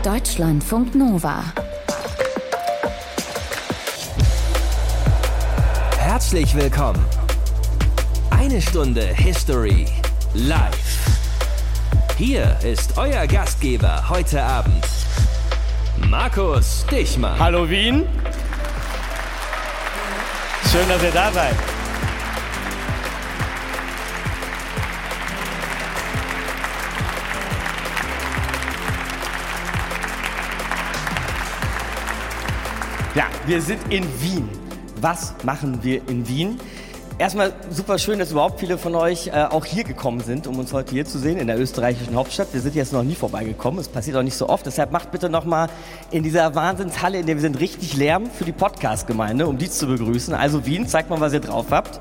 Deutschlandfunk Nova. Herzlich willkommen. Eine Stunde History live. Hier ist euer Gastgeber heute Abend, Markus Dichmann. Hallo Wien. Schön, dass ihr da seid. Ja, wir sind in Wien. Was machen wir in Wien? Erstmal super schön, dass überhaupt viele von euch auch hier gekommen sind, um uns heute hier zu sehen in der österreichischen Hauptstadt. Wir sind jetzt noch nie vorbeigekommen, es passiert auch nicht so oft. Deshalb macht bitte nochmal in dieser Wahnsinnshalle, in der wir sind, richtig Lärm für die Podcast-Gemeinde, um die zu begrüßen. Also Wien, zeigt mal, was ihr drauf habt.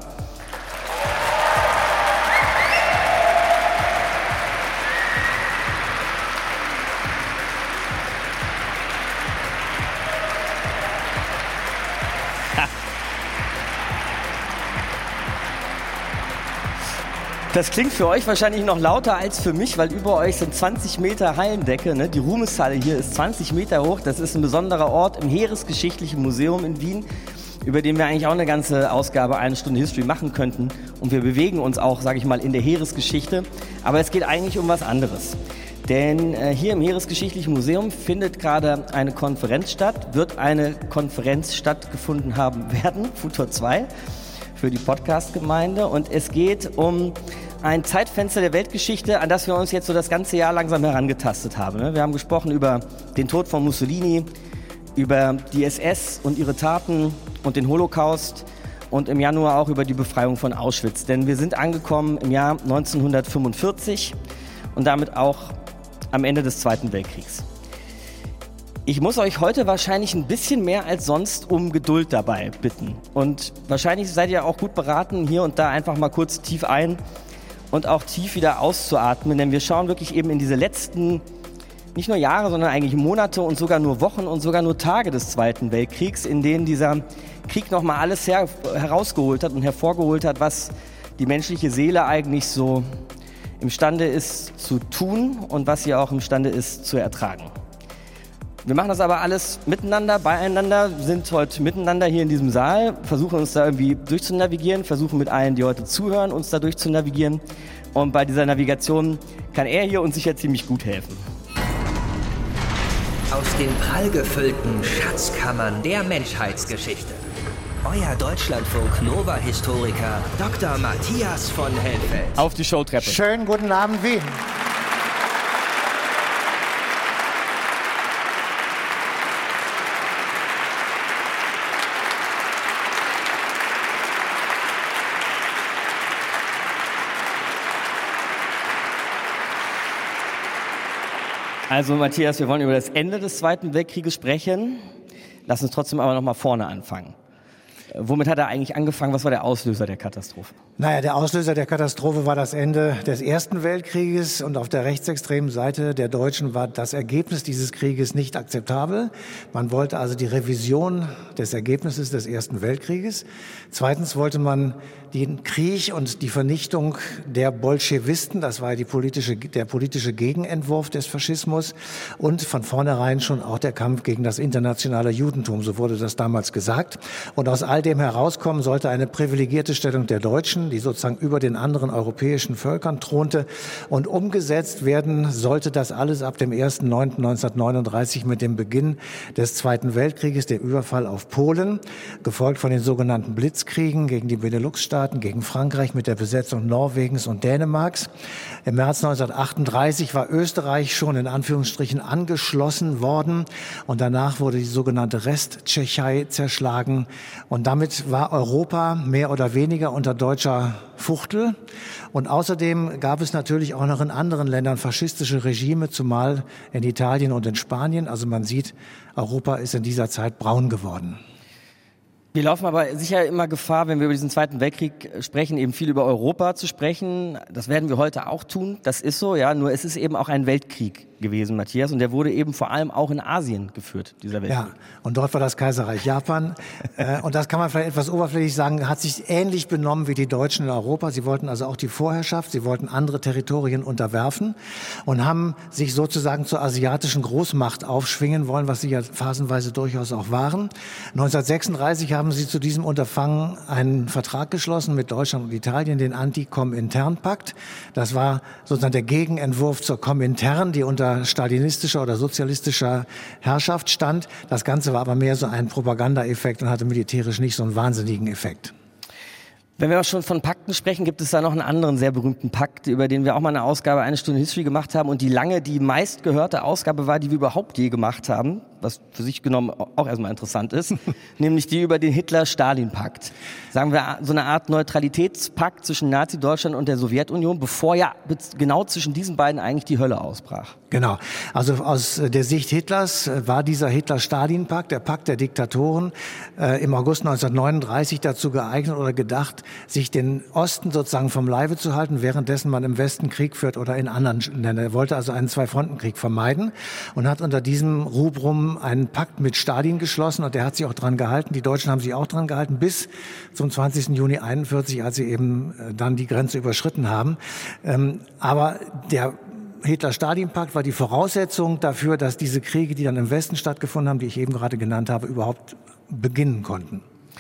Das klingt für euch wahrscheinlich noch lauter als für mich, weil über euch sind 20 Meter Hallendecke. Ne? Die Ruhmeshalle hier ist 20 Meter hoch. Das ist ein besonderer Ort im Heeresgeschichtlichen Museum in Wien, über den wir eigentlich auch eine ganze Ausgabe, eine Stunde History machen könnten. Und wir bewegen uns auch, sage ich mal, in der Heeresgeschichte. Aber es geht eigentlich um was anderes. Denn hier im Heeresgeschichtlichen Museum findet gerade eine Konferenz statt, wird eine Konferenz stattgefunden haben werden, Futur 2, für die Podcast-Gemeinde. Und es geht um ein Zeitfenster der Weltgeschichte, an das wir uns jetzt so das ganze Jahr langsam herangetastet haben. Wir haben gesprochen über den Tod von Mussolini, über die SS und ihre Taten und den Holocaust und im Januar auch über die Befreiung von Auschwitz. Denn wir sind angekommen im Jahr 1945 und damit auch am Ende des Zweiten Weltkriegs. Ich muss euch heute wahrscheinlich ein bisschen mehr als sonst um Geduld dabei bitten. Und wahrscheinlich seid ihr auch gut beraten, hier und da einfach mal kurz tief ein und auch tief wieder auszuatmen. Denn wir schauen wirklich eben in diese letzten, nicht nur Jahre, sondern eigentlich Monate und sogar nur Wochen und sogar nur Tage des Zweiten Weltkriegs, in denen dieser Krieg nochmal alles herausgeholt hat und hervorgeholt hat, was die menschliche Seele eigentlich so imstande ist zu tun und was sie auch imstande ist zu ertragen. Wir machen das aber alles miteinander, beieinander, sind heute miteinander hier in diesem Saal, versuchen uns da irgendwie durchzunavigieren, versuchen mit allen, die heute zuhören, uns da durchzunavigieren. Und bei dieser Navigation kann er hier uns sicher ziemlich gut helfen. Aus den prallgefüllten Schatzkammern der Menschheitsgeschichte. Euer Deutschlandfunk Nova-Historiker Dr. Matthias von Helfeld. Auf die Showtreppe. Schönen guten Abend, Wien. Also Matthias, wir wollen über das Ende des Zweiten Weltkrieges sprechen. Lass uns trotzdem aber noch mal vorne anfangen. Womit hat er eigentlich angefangen? Was war der Auslöser der Katastrophe? Naja, der Auslöser der Katastrophe war das Ende des Ersten Weltkrieges und auf der rechtsextremen Seite der Deutschen war das Ergebnis dieses Krieges nicht akzeptabel. Man wollte also die Revision des Ergebnisses des Ersten Weltkrieges. Zweitens wollte man den Krieg und die Vernichtung der Bolschewisten, das war der politische Gegenentwurf des Faschismus und von vornherein schon auch der Kampf gegen das internationale Judentum, so wurde das damals gesagt. Und aus all dem herauskommen sollte eine privilegierte Stellung der Deutschen, die sozusagen über den anderen europäischen Völkern thronte. Und umgesetzt werden sollte das alles ab dem 1.9.1939 mit dem Beginn des Zweiten Weltkrieges, dem Überfall auf Polen, gefolgt von den sogenannten Blitzkriegen gegen die Benelux-Staaten, gegen Frankreich mit der Besetzung Norwegens und Dänemarks. Im März 1938 war Österreich schon in Anführungsstrichen angeschlossen worden und danach wurde die sogenannte Resttschechei zerschlagen. Und damit war Europa mehr oder weniger unter deutscher Fuchtel. Und außerdem gab es natürlich auch noch in anderen Ländern faschistische Regime, zumal in Italien und in Spanien. Also man sieht, Europa ist in dieser Zeit braun geworden. Wir laufen aber sicher immer Gefahr, wenn wir über diesen Zweiten Weltkrieg sprechen, eben viel über Europa zu sprechen. Das werden wir heute auch tun. Das ist so, ja. Nur es ist eben auch ein Weltkrieg gewesen, Matthias, und der wurde eben vor allem auch in Asien geführt, dieser Weltkrieg. Ja, und dort war das Kaiserreich Japan. Und das kann man vielleicht etwas oberflächlich sagen, hat sich ähnlich benommen wie die Deutschen in Europa. Sie wollten also auch die Vorherrschaft, sie wollten andere Territorien unterwerfen und haben sich sozusagen zur asiatischen Großmacht aufschwingen wollen, was sie ja phasenweise durchaus auch waren. 1936 haben sie zu diesem Unterfangen einen Vertrag geschlossen mit Deutschland und Italien, den Anti-Komintern-Pakt. Das war sozusagen der Gegenentwurf zur Komintern, die unter stalinistischer oder sozialistischer Herrschaft stand. Das Ganze war aber mehr so ein Propagandaeffekt und hatte militärisch nicht so einen wahnsinnigen Effekt. Wenn wir auch schon von Pakten sprechen, gibt es da noch einen anderen sehr berühmten Pakt, über den wir auch mal eine Ausgabe Eine Stunde History gemacht haben und die lange die meistgehörte Ausgabe war, die wir überhaupt je gemacht haben, was für sich genommen auch erstmal interessant ist, nämlich die über den Hitler-Stalin-Pakt. Sagen wir so eine Art Neutralitätspakt zwischen Nazi-Deutschland und der Sowjetunion, bevor ja genau zwischen diesen beiden eigentlich die Hölle ausbrach. Genau. Also aus der Sicht Hitlers war dieser Hitler-Stalin-Pakt, der Pakt der Diktatoren, im August 1939 dazu geeignet oder gedacht, sich den Osten sozusagen vom Leibe zu halten, währenddessen man im Westen Krieg führt oder in anderen Ländern. Er wollte also einen Zwei-Fronten-Krieg vermeiden und hat unter diesem Rubrum einen Pakt mit Stalin geschlossen und der hat sich auch dran gehalten. Die Deutschen haben sich auch dran gehalten bis zum 20. Juni 1941, als sie eben dann die Grenze überschritten haben. Aber der Hitler-Stalin-Pakt war die Voraussetzung dafür, dass diese Kriege, die dann im Westen stattgefunden haben, die ich eben gerade genannt habe, überhaupt beginnen konnten.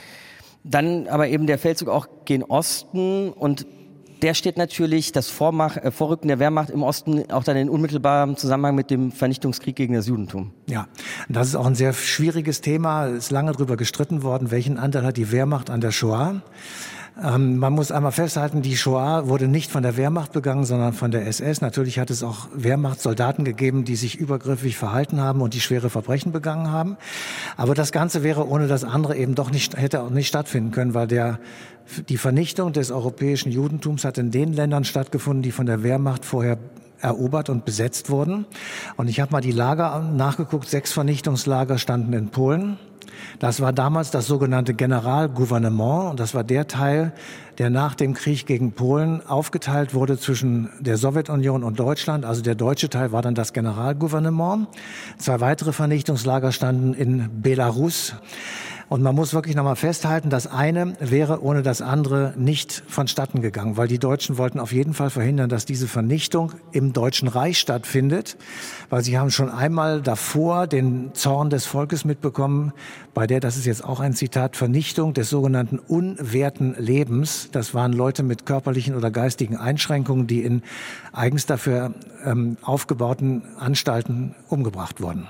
Dann aber eben der Feldzug auch gen Osten und der steht natürlich, das Vorrücken der Wehrmacht im Osten, auch dann in unmittelbarem Zusammenhang mit dem Vernichtungskrieg gegen das Judentum. Ja, das ist auch ein sehr schwieriges Thema. Es ist lange darüber gestritten worden, welchen Anteil hat die Wehrmacht an der Shoah. Man muss einmal festhalten, die Shoah wurde nicht von der Wehrmacht begangen, sondern von der SS. Natürlich hat es auch Wehrmachtssoldaten gegeben, die sich übergriffig verhalten haben und die schwere Verbrechen begangen haben. Aber das Ganze wäre ohne das andere eben doch nicht, hätte auch nicht stattfinden können, weil die Vernichtung des europäischen Judentums hat in den Ländern stattgefunden, die von der Wehrmacht vorher erobert und besetzt wurden. Und ich habe mal die Lager nachgeguckt. 6 Vernichtungslager standen in Polen. Das war damals das sogenannte Generalgouvernement und das war der Teil, der nach dem Krieg gegen Polen aufgeteilt wurde zwischen der Sowjetunion und Deutschland. Also der deutsche Teil war dann das Generalgouvernement. 2 weitere Vernichtungslager standen in Belarus. Und man muss wirklich nochmal festhalten, das eine wäre ohne das andere nicht vonstatten gegangen, weil die Deutschen wollten auf jeden Fall verhindern, dass diese Vernichtung im Deutschen Reich stattfindet, weil sie haben schon einmal davor den Zorn des Volkes mitbekommen, bei der, das ist jetzt auch ein Zitat, Vernichtung des sogenannten unwerten Lebens. Das waren Leute mit körperlichen oder geistigen Einschränkungen, die in eigens dafür aufgebauten Anstalten umgebracht wurden.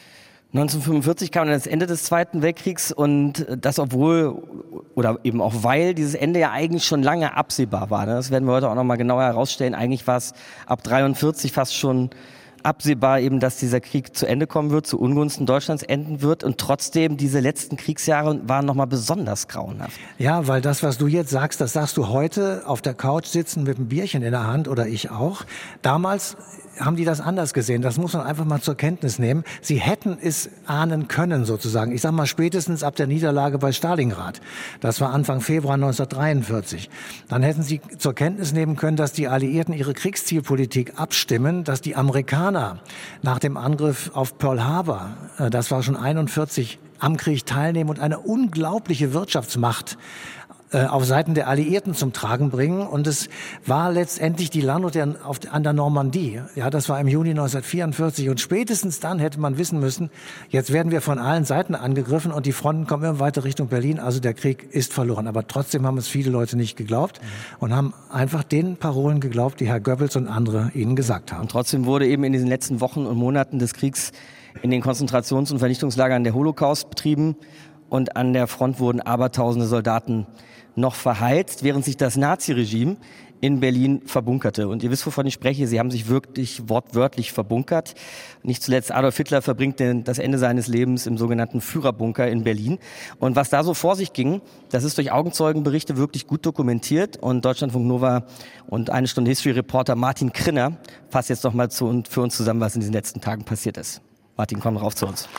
1945 kam dann das Ende des Zweiten Weltkriegs und das obwohl oder eben auch weil dieses Ende ja eigentlich schon lange absehbar war. Das werden wir heute auch nochmal genauer herausstellen. Eigentlich war es ab 1943 fast schon absehbar eben, dass dieser Krieg zu Ende kommen wird, zu Ungunsten Deutschlands enden wird und trotzdem diese letzten Kriegsjahre waren nochmal besonders grauenhaft. Ja, weil das, was du jetzt sagst, das sagst du heute auf der Couch sitzen mit einem Bierchen in der Hand oder ich auch. Damals haben die das anders gesehen. Das muss man einfach mal zur Kenntnis nehmen. Sie hätten es ahnen können sozusagen. Ich sag mal spätestens ab der Niederlage bei Stalingrad. Das war Anfang Februar 1943. Dann hätten sie zur Kenntnis nehmen können, dass die Alliierten ihre Kriegszielpolitik abstimmen, dass die Amerikaner nach dem Angriff auf Pearl Harbor, das war schon 1941, am Krieg teilnehmen und eine unglaubliche Wirtschaftsmacht auf Seiten der Alliierten zum Tragen bringen. Und es war letztendlich die Landung an der Normandie. Ja, das war im Juni 1944. Und spätestens dann hätte man wissen müssen, jetzt werden wir von allen Seiten angegriffen und die Fronten kommen immer weiter Richtung Berlin. Also der Krieg ist verloren. Aber trotzdem haben es viele Leute nicht geglaubt und haben einfach den Parolen geglaubt, die Herr Goebbels und andere ihnen gesagt haben. Und trotzdem wurde eben in diesen letzten Wochen und Monaten des Kriegs in den Konzentrations- und Vernichtungslagern der Holocaust betrieben. Und an der Front wurden abertausende Soldaten noch verheizt, während sich das Naziregime in Berlin verbunkerte. Und ihr wisst, wovon ich spreche, sie haben sich wirklich wortwörtlich verbunkert. Nicht zuletzt Adolf Hitler verbringt das Ende seines Lebens im sogenannten Führerbunker in Berlin. Und was da so vor sich ging, das ist durch Augenzeugenberichte wirklich gut dokumentiert. Und Deutschlandfunk Nova und Eine Stunde History-Reporter Martin Krinner fasst jetzt noch mal für uns zusammen, was in diesen letzten Tagen passiert ist. Martin, komm rauf zu uns.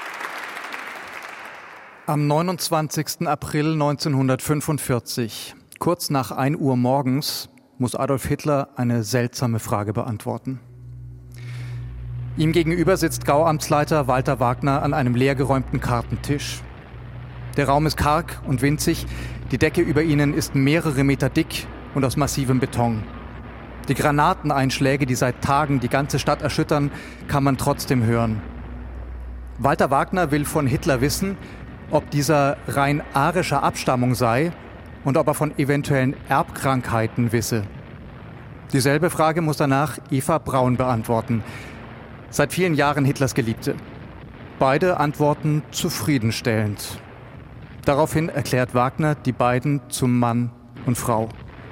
Am 29. April 1945, Kurz nach 1 Uhr morgens muss Adolf Hitler eine seltsame Frage beantworten. Ihm gegenüber sitzt Gauamtsleiter Walter Wagner an einem leergeräumten Kartentisch. Der Raum ist karg und winzig, die Decke über ihnen ist mehrere Meter dick und aus massivem Beton. Die Granateneinschläge, die seit Tagen die ganze Stadt erschüttern, kann man trotzdem hören. Walter Wagner will von Hitler wissen, ob dieser rein arischer Abstammung sei und ob er von eventuellen Erbkrankheiten wisse. Dieselbe Frage muss danach Eva Braun beantworten. Seit vielen Jahren Hitlers Geliebte. Beide antworten zufriedenstellend. Daraufhin erklärt Wagner die beiden zum Mann und Frau.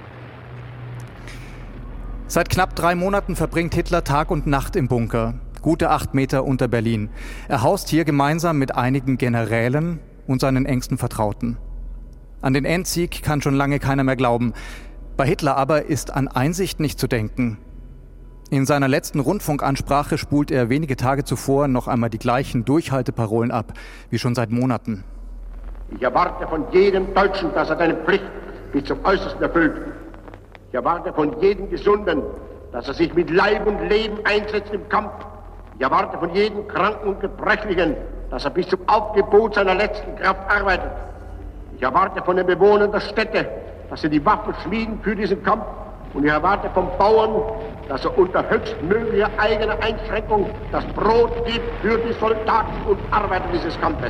Seit knapp 3 Monaten verbringt Hitler Tag und Nacht im Bunker, gute 8 Meter unter Berlin. Er haust hier gemeinsam mit einigen Generälen und seinen engsten Vertrauten. An den Endsieg kann schon lange keiner mehr glauben. Bei Hitler aber ist an Einsicht nicht zu denken. In seiner letzten Rundfunkansprache spult er wenige Tage zuvor noch einmal die gleichen Durchhalteparolen ab, wie schon seit Monaten. Ich erwarte von jedem Deutschen, dass er seine Pflicht bis zum Äußersten erfüllt. Ich erwarte von jedem Gesunden, dass er sich mit Leib und Leben einsetzt im Kampf. Ich erwarte von jedem Kranken und Gebrechlichen, dass er bis zum Aufgebot seiner letzten Kraft arbeitet. Ich erwarte von den Bewohnern der Städte, dass sie die Waffen schmieden für diesen Kampf. Und ich erwarte vom Bauern, dass er unter höchstmöglicher eigener Einschränkung das Brot gibt für die Soldaten und Arbeiter dieses Kampfes.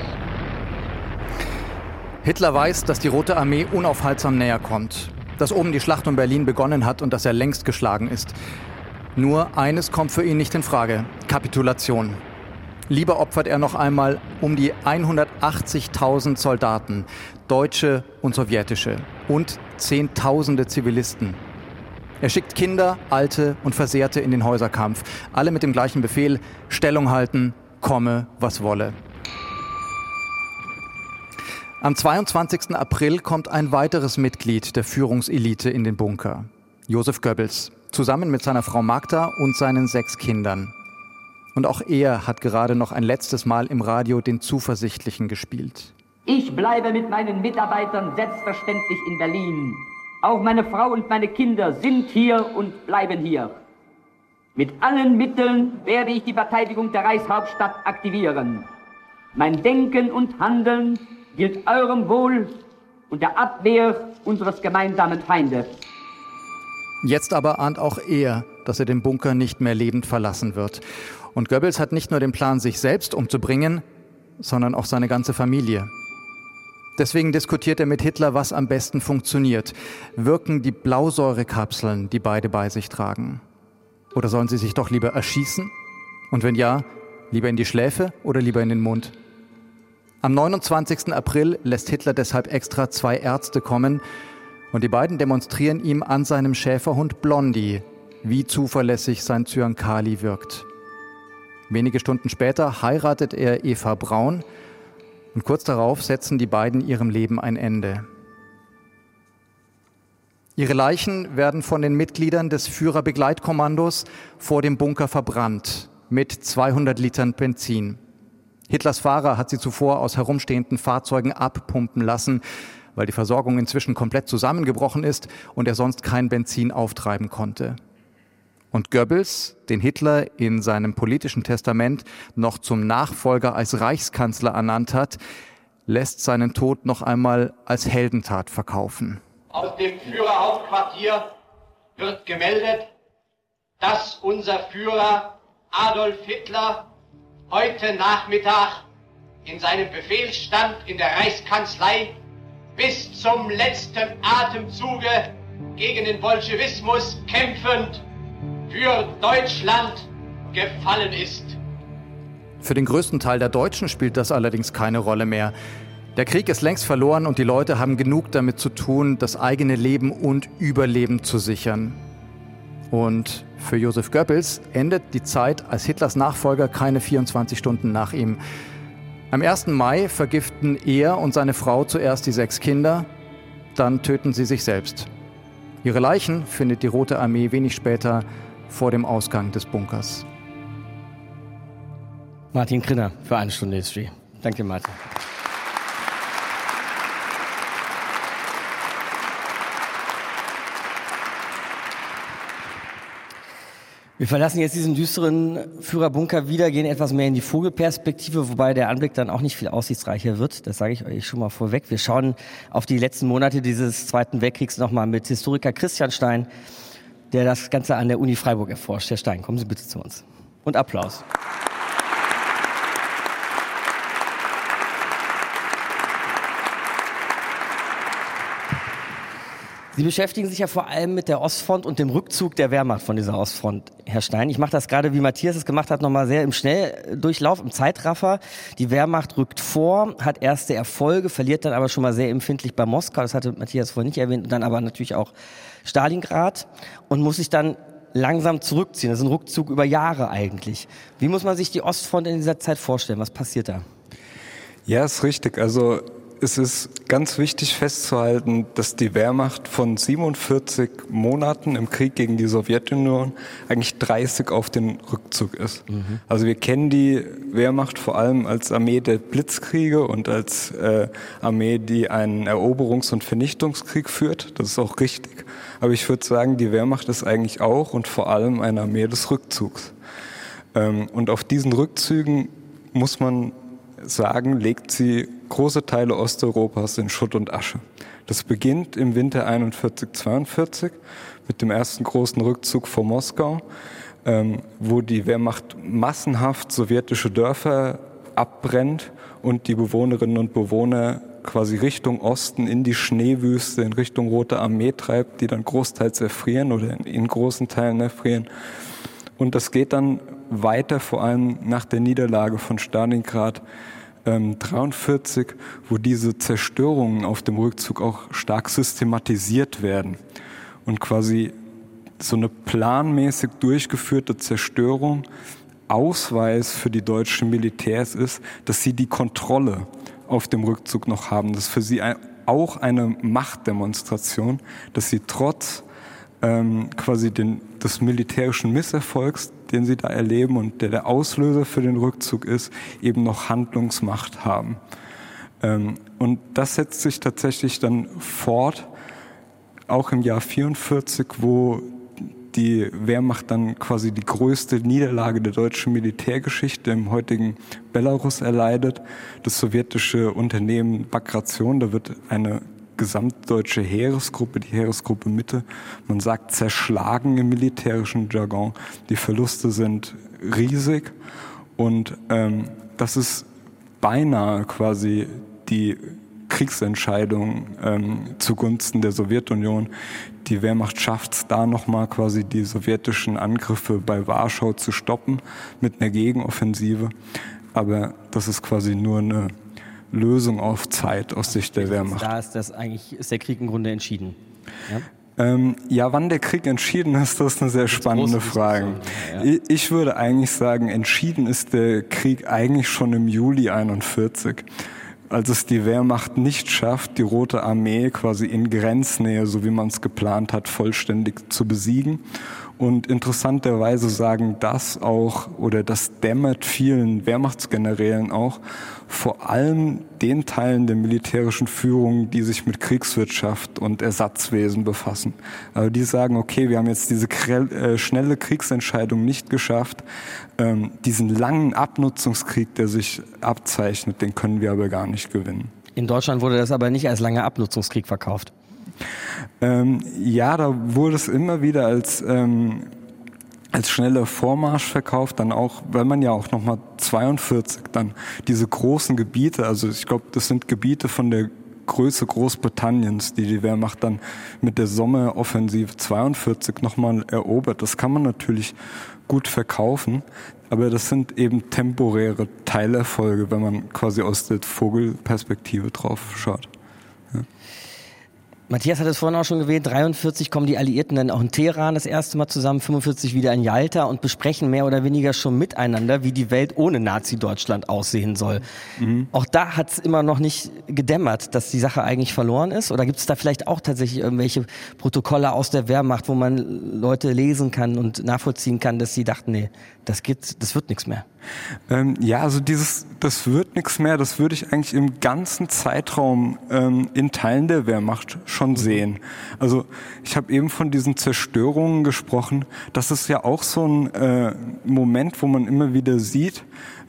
Hitler weiß, dass die Rote Armee unaufhaltsam näher kommt, dass oben die Schlacht um Berlin begonnen hat und dass er längst geschlagen ist. Nur eines kommt für ihn nicht in Frage: Kapitulation. Lieber opfert er noch einmal um die 180.000 Soldaten, deutsche und sowjetische, und Zehntausende Zivilisten. Er schickt Kinder, Alte und Versehrte in den Häuserkampf, alle mit dem gleichen Befehl: Stellung halten, komme, was wolle. Am 22. April kommt ein weiteres Mitglied der Führungselite in den Bunker: Josef Goebbels, zusammen mit seiner Frau Magda und seinen 6 Kindern. Und auch er hat gerade noch ein letztes Mal im Radio den Zuversichtlichen gespielt. Ich bleibe mit meinen Mitarbeitern selbstverständlich in Berlin. Auch meine Frau und meine Kinder sind hier und bleiben hier. Mit allen Mitteln werde ich die Verteidigung der Reichshauptstadt aktivieren. Mein Denken und Handeln gilt eurem Wohl und der Abwehr unseres gemeinsamen Feindes. Jetzt aber ahnt auch er, dass er den Bunker nicht mehr lebend verlassen wird. Und Goebbels hat nicht nur den Plan, sich selbst umzubringen, sondern auch seine ganze Familie. Deswegen diskutiert er mit Hitler, was am besten funktioniert. Wirken die Blausäurekapseln, die beide bei sich tragen? Oder sollen sie sich doch lieber erschießen? Und wenn ja, lieber in die Schläfe oder lieber in den Mund? Am 29. April lässt Hitler deshalb extra 2 Ärzte kommen und die beiden demonstrieren ihm an seinem Schäferhund Blondie, wie zuverlässig sein Zyankali wirkt. Wenige Stunden später heiratet er Eva Braun und kurz darauf setzen die beiden ihrem Leben ein Ende. Ihre Leichen werden von den Mitgliedern des Führerbegleitkommandos vor dem Bunker verbrannt mit 200 Litern Benzin. Hitlers Fahrer hat sie zuvor aus herumstehenden Fahrzeugen abpumpen lassen, weil die Versorgung inzwischen komplett zusammengebrochen ist und er sonst kein Benzin auftreiben konnte. Und Goebbels, den Hitler in seinem politischen Testament noch zum Nachfolger als Reichskanzler ernannt hat, lässt seinen Tod noch einmal als Heldentat verkaufen. Aus dem Führerhauptquartier wird gemeldet, dass unser Führer Adolf Hitler heute Nachmittag in seinem Befehlsstand in der Reichskanzlei bis zum letzten Atemzuge gegen den Bolschewismus kämpfend für Deutschland gefallen ist. Für den größten Teil der Deutschen spielt das allerdings keine Rolle mehr. Der Krieg ist längst verloren und die Leute haben genug damit zu tun, das eigene Leben und Überleben zu sichern. Und für Josef Goebbels endet die Zeit als Hitlers Nachfolger keine 24 Stunden nach ihm. Am 1. Mai vergiften er und seine Frau zuerst die 6 Kinder, dann töten sie sich selbst. Ihre Leichen findet die Rote Armee wenig später vor dem Ausgang des Bunkers. Martin Krinner für 1 Stunde History. Danke, Martin. Wir verlassen jetzt diesen düsteren Führerbunker wieder, gehen etwas mehr in die Vogelperspektive, wobei der Anblick dann auch nicht viel aussichtsreicher wird. Das sage ich euch schon mal vorweg. Wir schauen auf die letzten Monate dieses Zweiten Weltkriegs nochmal mit Historiker Christian Stein, der das Ganze an der Uni Freiburg erforscht. Herr Stein, kommen Sie bitte zu uns. Und Applaus. Sie beschäftigen sich ja vor allem mit der Ostfront und dem Rückzug der Wehrmacht von dieser Ostfront, Herr Stein. Ich mache das gerade, wie Matthias es gemacht hat, nochmal sehr im Schnelldurchlauf, im Zeitraffer. Die Wehrmacht rückt vor, hat erste Erfolge, verliert dann aber schon mal sehr empfindlich bei Moskau. Das hatte Matthias vorhin nicht erwähnt. Und dann aber natürlich auch Stalingrad und muss sich dann langsam zurückziehen. Das ist ein Rückzug über Jahre eigentlich. Wie muss man sich die Ostfront in dieser Zeit vorstellen? Was passiert da? Ja, ist richtig. Also es ist ganz wichtig festzuhalten, dass die Wehrmacht von 47 Monaten im Krieg gegen die Sowjetunion eigentlich 30 auf den Rückzug ist. Also wir kennen die Wehrmacht vor allem als Armee der Blitzkriege und als Armee, die einen Eroberungs- und Vernichtungskrieg führt. Das ist auch richtig. Aber ich würde sagen, die Wehrmacht ist eigentlich auch und vor allem eine Armee des Rückzugs. Und auf diesen Rückzügen muss man sagen, legt sie große Teile Osteuropas in Schutt und Asche. Das beginnt im Winter 41/42 mit dem ersten großen Rückzug vor Moskau, wo die Wehrmacht massenhaft sowjetische Dörfer abbrennt und die Bewohnerinnen und Bewohner quasi Richtung Osten in die Schneewüste, in Richtung Rote Armee treibt, die dann großteils erfrieren oder in großen Teilen erfrieren. Und das geht dann weiter, vor allem nach der Niederlage von Stalingrad 43, wo diese Zerstörungen auf dem Rückzug auch stark systematisiert werden und quasi so eine planmäßig durchgeführte Zerstörung Ausweis für die deutschen Militärs ist, dass sie die Kontrolle auf dem Rückzug noch haben. Das ist für sie auch eine Machtdemonstration, dass sie trotz quasi des militärischen Misserfolgs, den sie da erleben und der Auslöser für den Rückzug ist, eben noch Handlungsmacht haben. Und das setzt sich tatsächlich dann fort, auch im Jahr 44, wo die Wehrmacht dann quasi die größte Niederlage der deutschen Militärgeschichte im heutigen Belarus erleidet. Das sowjetische Unternehmen Bagration, da wird eine gesamtdeutsche Heeresgruppe, die Heeresgruppe Mitte, man sagt zerschlagen im militärischen Jargon. Die Verluste sind riesig und das ist beinahe quasi die Kriegsentscheidung zugunsten der Sowjetunion. Die Wehrmacht schafft es da nochmal quasi die sowjetischen Angriffe bei Warschau zu stoppen mit einer Gegenoffensive. Aber das ist quasi nur eine Lösung auf Zeit aus Sicht der Wehrmacht. Da ist der Krieg im Grunde entschieden. Ja, wann der Krieg entschieden ist, das ist eine sehr spannende Frage. Ja. Ich würde eigentlich sagen, entschieden ist der Krieg eigentlich schon im Juli 41, als es die Wehrmacht nicht schafft, die Rote Armee quasi in Grenznähe, so wie man es geplant hat, vollständig zu besiegen. Und interessanterweise sagen das auch, oder das dämmert vielen Wehrmachtsgenerälen auch, vor allem den Teilen der militärischen Führung, die sich mit Kriegswirtschaft und Ersatzwesen befassen. Also die sagen, okay, wir haben jetzt diese schnelle Kriegsentscheidung nicht geschafft. Diesen langen Abnutzungskrieg, der sich abzeichnet, den können wir aber gar nicht gewinnen. In Deutschland wurde das aber nicht als langer Abnutzungskrieg verkauft. Ja, da wurde es immer wieder als schneller Vormarsch verkauft, dann auch, weil man ja auch nochmal 42 dann diese großen Gebiete, also ich glaube, das sind Gebiete von der Größe Großbritanniens, die Wehrmacht dann mit der Sommeroffensive 42 nochmal erobert. Das kann man natürlich gut verkaufen, aber das sind eben temporäre Teilerfolge, wenn man quasi aus der Vogelperspektive drauf schaut. Ja. Matthias hat es vorhin auch schon erwähnt, 43 kommen die Alliierten dann auch in Teheran das erste Mal zusammen, 45 wieder in Yalta und besprechen mehr oder weniger schon miteinander, wie die Welt ohne Nazi-Deutschland aussehen soll. Auch da hat es immer noch nicht gedämmert, dass die Sache eigentlich verloren ist? Oder gibt es da vielleicht auch tatsächlich irgendwelche Protokolle aus der Wehrmacht, wo man Leute lesen kann und nachvollziehen kann, dass sie dachten, nee, das wird nichts mehr? Ja, also das wird nichts mehr, das würde ich eigentlich im ganzen Zeitraum in Teilen der Wehrmacht schon schon sehen. Also ich habe eben von diesen Zerstörungen gesprochen. Das ist ja auch so ein Moment, wo man immer wieder sieht,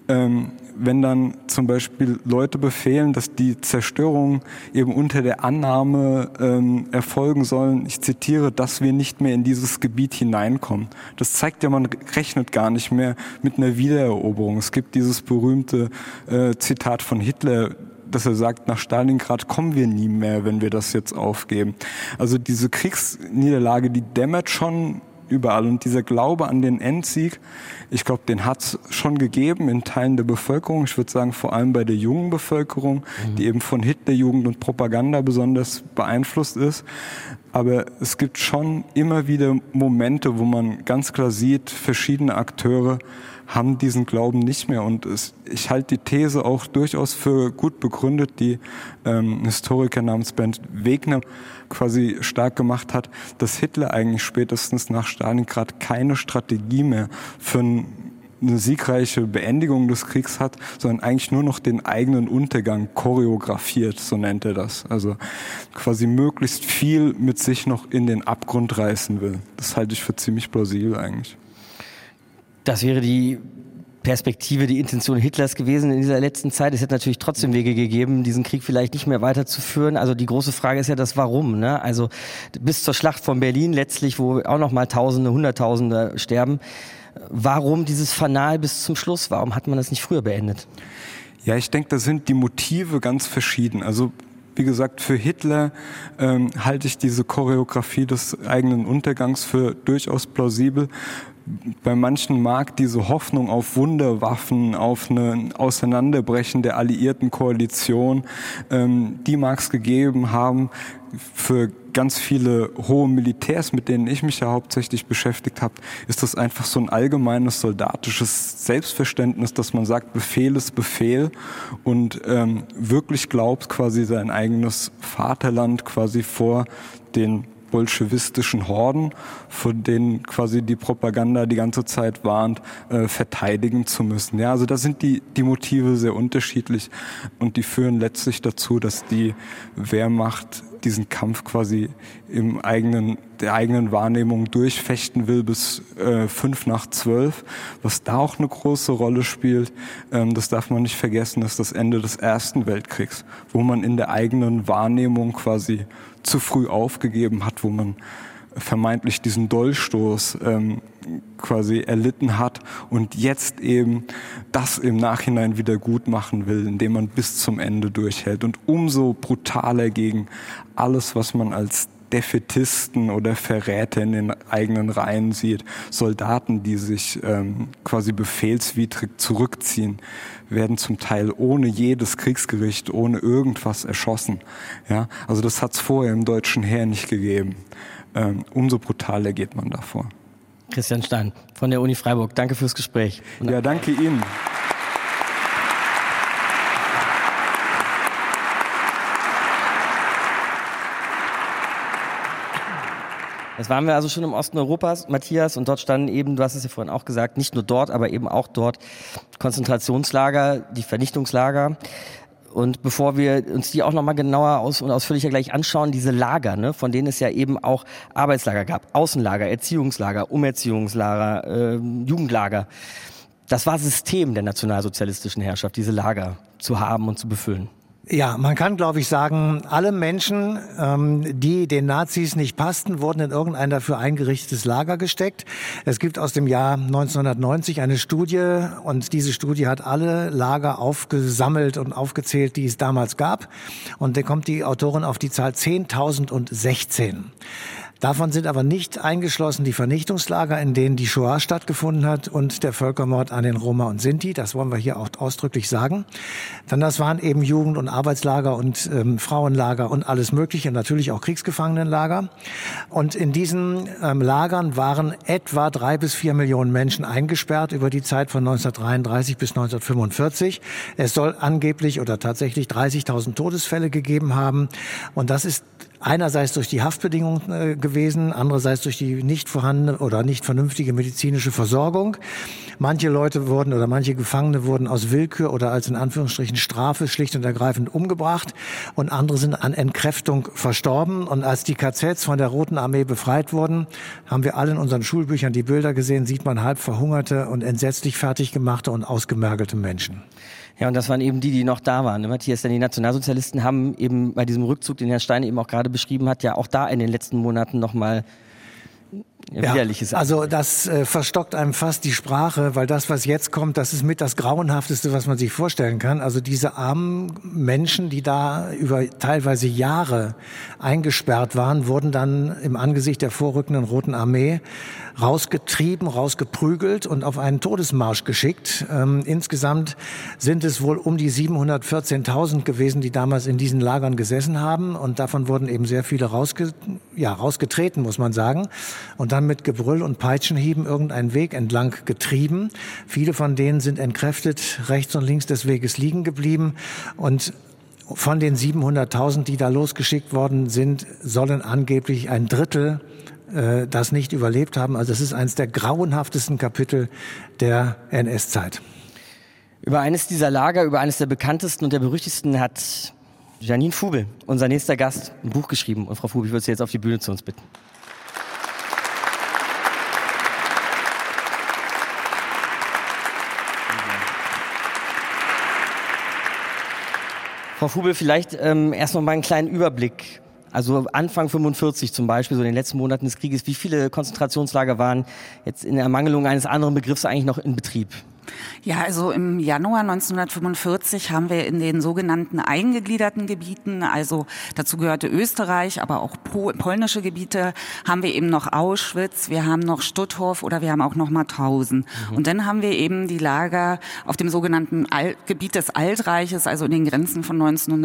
wenn dann zum Beispiel Leute befehlen, dass die Zerstörungen eben unter der Annahme erfolgen sollen, ich zitiere, dass wir nicht mehr in dieses Gebiet hineinkommen. Das zeigt ja, man rechnet gar nicht mehr mit einer Wiedereroberung. Es gibt dieses berühmte Zitat von Hitler, dass er sagt, nach Stalingrad kommen wir nie mehr, wenn wir das jetzt aufgeben. Also diese Kriegsniederlage, die dämmert schon überall. Und dieser Glaube an den Endsieg, ich glaube, den hat es schon gegeben in Teilen der Bevölkerung. Ich würde sagen, vor allem bei der jungen Bevölkerung, die eben von Hitlerjugend und Propaganda besonders beeinflusst ist. Aber es gibt schon immer wieder Momente, wo man ganz klar sieht, verschiedene Akteure haben diesen Glauben nicht mehr. Und ich halte die These auch durchaus für gut begründet, die ein Historiker namens Bernd Wegner quasi stark gemacht hat, dass Hitler eigentlich spätestens nach Stalingrad keine Strategie mehr für eine siegreiche Beendigung des Kriegs hat, sondern eigentlich nur noch den eigenen Untergang choreografiert, so nennt er das. Also quasi möglichst viel mit sich noch in den Abgrund reißen will. Das halte ich für ziemlich plausibel eigentlich. Das wäre die Perspektive, die Intention Hitlers gewesen in dieser letzten Zeit. Es hätte natürlich trotzdem Wege gegeben, diesen Krieg vielleicht nicht mehr weiterzuführen. Also die große Frage ist ja das Warum, ne? Also bis zur Schlacht von Berlin letztlich, wo auch noch mal Tausende, Hunderttausende sterben. Warum dieses Fanal bis zum Schluss? Warum hat man das nicht früher beendet? Ja, ich denke, da sind die Motive ganz verschieden. Also wie gesagt, für Hitler halte ich diese Choreografie des eigenen Untergangs für durchaus plausibel. Bei manchen mag diese Hoffnung auf Wunderwaffen, auf ein Auseinanderbrechen der alliierten Koalition, die mag es gegeben haben. Für ganz viele hohe Militärs, mit denen ich mich ja hauptsächlich beschäftigt habe, ist das einfach so ein allgemeines soldatisches Selbstverständnis, dass man sagt, Befehl ist Befehl und wirklich glaubt, quasi sein eigenes Vaterland quasi vor den bolschewistischen Horden, von denen quasi die Propaganda die ganze Zeit warnt, verteidigen zu müssen. Ja, also da sind die Motive sehr unterschiedlich und die führen letztlich dazu, dass die Wehrmacht diesen Kampf quasi der eigenen Wahrnehmung durchfechten will bis 11:55. Was da auch eine große Rolle spielt, das darf man nicht vergessen, ist das Ende des Ersten Weltkriegs, wo man in der eigenen Wahrnehmung quasi zu früh aufgegeben hat, wo man vermeintlich diesen Dolchstoß quasi erlitten hat und jetzt eben das im Nachhinein wieder gut machen will, indem man bis zum Ende durchhält und umso brutaler gegen alles, was man als Defätisten oder Verräter in den eigenen Reihen sieht, Soldaten, die sich quasi befehlswidrig zurückziehen, werden zum Teil ohne jedes Kriegsgericht, ohne irgendwas erschossen. Ja, also das hat es vorher im deutschen Heer nicht gegeben. Umso brutaler geht man davor. Christian Stein von der Uni Freiburg, danke fürs Gespräch. Ja, danke Ihnen. Jetzt waren wir also schon im Osten Europas, Matthias, und dort standen eben, du hast es ja vorhin auch gesagt, nicht nur dort, aber eben auch dort Konzentrationslager, die Vernichtungslager. Und bevor wir uns die auch nochmal genauer und ausführlicher gleich anschauen, diese Lager, ne, von denen es ja eben auch Arbeitslager gab, Außenlager, Erziehungslager, Umerziehungslager, Jugendlager. Das war System der nationalsozialistischen Herrschaft, diese Lager zu haben und zu befüllen. Ja, man kann, glaube ich, sagen, alle Menschen, die den Nazis nicht passten, wurden in irgendein dafür eingerichtetes Lager gesteckt. Es gibt aus dem Jahr 1990 eine Studie und diese Studie hat alle Lager aufgesammelt und aufgezählt, die es damals gab. Und da kommt die Autorin auf die Zahl 10.016. Davon sind aber nicht eingeschlossen die Vernichtungslager, in denen die Shoah stattgefunden hat und der Völkermord an den Roma und Sinti. Das wollen wir hier auch ausdrücklich sagen. Dann das waren eben Jugend- und Arbeitslager und Frauenlager und alles Mögliche, natürlich auch Kriegsgefangenenlager. Und in diesen Lagern waren etwa 3 bis 4 Millionen Menschen eingesperrt über die Zeit von 1933 bis 1945. Es soll angeblich oder tatsächlich 30.000 Todesfälle gegeben haben. Und das ist Einerseits durch die Haftbedingungen gewesen, andererseits durch die nicht vorhandene oder nicht vernünftige medizinische Versorgung. Manche Leute wurden oder manche Gefangene wurden aus Willkür oder als in Anführungsstrichen Strafe schlicht und ergreifend umgebracht und andere sind an Entkräftung verstorben. Und als die KZs von der Roten Armee befreit wurden, haben wir alle in unseren Schulbüchern die Bilder gesehen, sieht man halb verhungerte und entsetzlich fertig gemachte und ausgemergelte Menschen. Ja, und das waren eben die noch da waren. Matthias, denn die Nationalsozialisten haben eben bei diesem Rückzug, den Herr Stein eben auch gerade beschrieben hat, ja auch da in den letzten Monaten nochmal Widerliches. Ja, also das verstockt einem fast die Sprache, weil das, was jetzt kommt, das ist mit das Grauenhafteste, was man sich vorstellen kann. Also diese armen Menschen, die da über teilweise Jahre eingesperrt waren, wurden dann im Angesicht der vorrückenden Roten Armee rausgetrieben, rausgeprügelt und auf einen Todesmarsch geschickt. Insgesamt sind es wohl um die 714.000 gewesen, die damals in diesen Lagern gesessen haben. Und davon wurden eben sehr viele rausgetreten, muss man sagen. Und dann mit Gebrüll und Peitschenhieben irgendeinen Weg entlang getrieben. Viele von denen sind entkräftet rechts und links des Weges liegen geblieben. Und von den 700.000, die da losgeschickt worden sind, sollen angeblich ein Drittel das nicht überlebt haben. Also es ist eines der grauenhaftesten Kapitel der NS-Zeit. Über eines dieser Lager, über eines der bekanntesten und der berüchtigsten hat Janine Fubel, unser nächster Gast, ein Buch geschrieben. Und Frau Fubel, ich würde Sie jetzt auf die Bühne zu uns bitten. Frau Fubel, vielleicht erst noch mal einen kleinen Überblick. Also Anfang 45 zum Beispiel, so in den letzten Monaten des Krieges, wie viele Konzentrationslager waren jetzt in Ermangelung eines anderen Begriffs eigentlich noch in Betrieb? Ja, also im Januar 1945 haben wir in den sogenannten eingegliederten Gebieten, also dazu gehörte Österreich, aber auch polnische Gebiete, haben wir eben noch Auschwitz, wir haben noch Stutthof oder wir haben auch noch Mauthausen. Und dann haben wir eben die Lager auf dem sogenannten Gebiet des Altreiches, also in den Grenzen von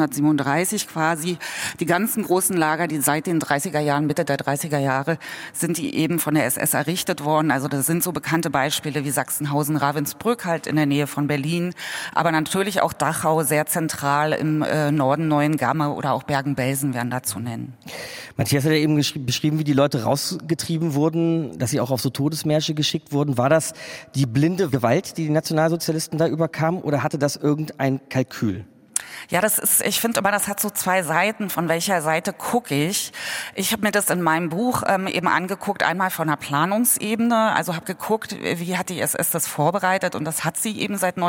1937 quasi. Die ganzen großen Lager, die seit den 30er Jahren, Mitte der 30er Jahre, sind die eben von der SS errichtet worden. Also das sind so bekannte Beispiele wie Sachsenhausen, Ravensbrück, halt in der Nähe von Berlin, aber natürlich auch Dachau, sehr zentral im Norden, Neuengamme oder auch Bergen-Belsen wären da zu nennen. Matthias hat ja eben beschrieben, wie die Leute rausgetrieben wurden, dass sie auch auf so Todesmärsche geschickt wurden. War das die blinde Gewalt, die Nationalsozialisten da überkamen, oder hatte das irgendein Kalkül? Ja, ich finde immer, das hat so zwei Seiten. Von welcher Seite gucke ich? Ich habe mir das in meinem Buch eben angeguckt, einmal von der Planungsebene, also habe geguckt, wie hat die SS das vorbereitet, und das hat sie eben seit